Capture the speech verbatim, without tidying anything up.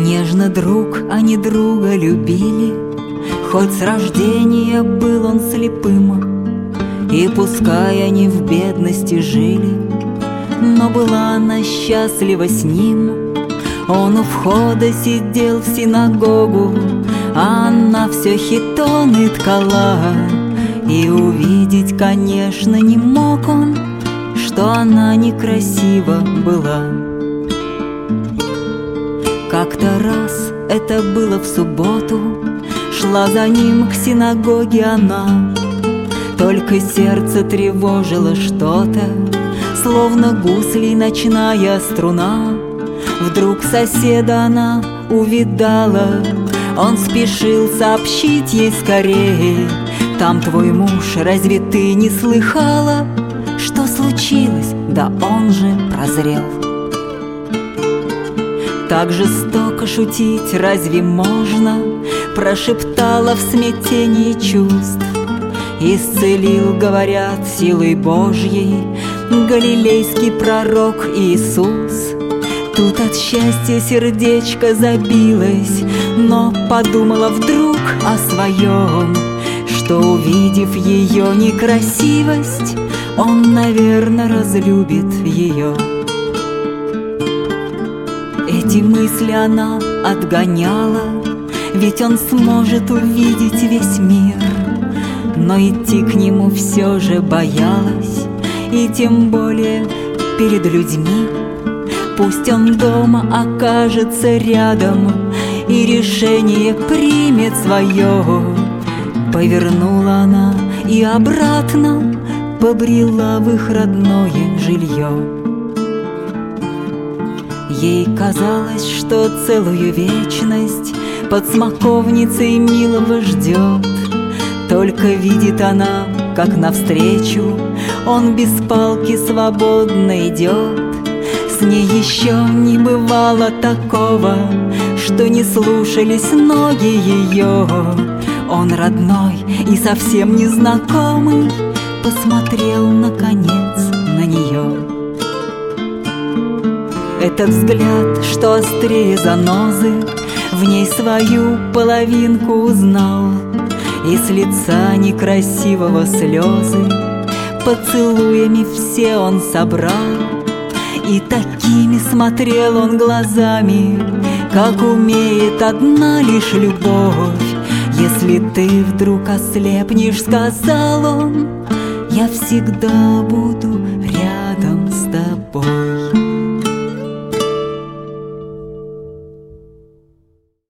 Нежно друг, они друга любили, хоть с рождения был он слепым. И пускай они в бедности жили, но была она счастлива с ним. Он у входа сидел в синагогу, а она все хитоны ткала. И увидеть, конечно, не мог он, что она некрасива была. Как-то раз, это было в субботу, шла за ним к синагоге она. Только сердце тревожило что-то, словно гуслей ночная струна. Вдруг соседа она увидала, он спешил сообщить ей скорее: там твой муж, разве ты не слыхала? Что случилось? Да он же прозрел. Так жестоко шутить разве можно? Прошептала в смятении чувств. Исцелил, говорят, силой Божьей галилейский пророк Иисус. Тут от счастья сердечко забилось, но подумала вдруг о своем, что, увидев ее некрасивость, он, наверное, разлюбит ее. Эти мысли она отгоняла, ведь он сможет увидеть весь мир. Но идти к нему все же боялась, и тем более перед людьми. Пусть он дома окажется рядом и решение примет свое. Повернула она и обратно побрела в их родное жилье. Ей казалось, что целую вечность под смоковницей милого ждет. Только видит она, как навстречу он без палки свободно идет. С ней еще не бывало такого, что не слушались ноги ее. Он родной и совсем незнакомый посмотрел наконец на нее. Этот взгляд, что острее занозы, в ней свою половинку узнал. И с лица некрасивого слезы поцелуями все он собрал. И такими смотрел он глазами, как умеет одна лишь любовь. Если ты вдруг ослепнешь, сказал он, я всегда буду